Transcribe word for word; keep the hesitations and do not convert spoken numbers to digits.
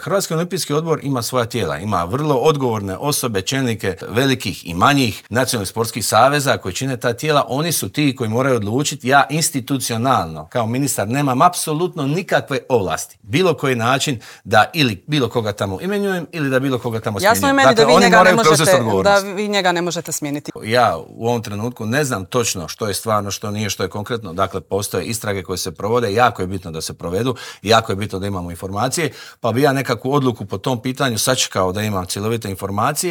Hrvatski olimpijski odbor ima svoja tijela, ima vrlo odgovorne osobe, čelnike velikih i manjih nacionalnih sportskih saveza koji čine ta tijela. Oni su ti koji moraju odlučiti. Ja institucionalno kao ministar nemam apsolutno nikakve ovlasti. Bilo koji način da ili bilo koga tamo imenujem ili da bilo koga tamo smjenjujem. Jasno je meni dakle, da, vi njega ne možete, da da vi njega ne možete smijeniti. Ja u ovom trenutku ne znam točno što je stvarno, što nije, što je konkretno. Dakle, postoje istrage koje se provode. Jako je bitno da se provedu. Jako je bitno da imamo informacije. Pa bi ja nekakvu odluku po tom pitanju sačekao da imam cjelovite informacije.